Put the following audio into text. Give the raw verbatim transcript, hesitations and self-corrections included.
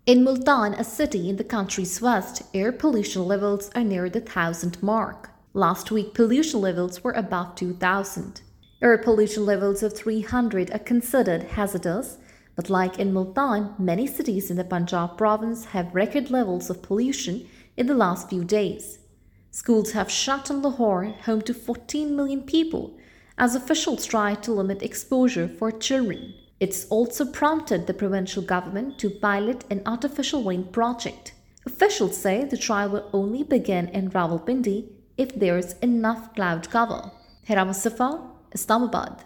In Multan, a city in the country's west, air pollution levels are near the thousand mark. Last week, pollution levels were above two thousand. Air pollution levels of three hundred are considered hazardous, but like in Multan, many cities in the Punjab province have record levels of pollution in the last few days. Schools have shut in Lahore, home to fourteen million people, as officials try to limit exposure for children. It's also prompted the provincial government to pilot an artificial rain project. Officials say the trial will only begin in Rawalpindi if there is enough cloud cover. Hira Mustafa, Islamabad.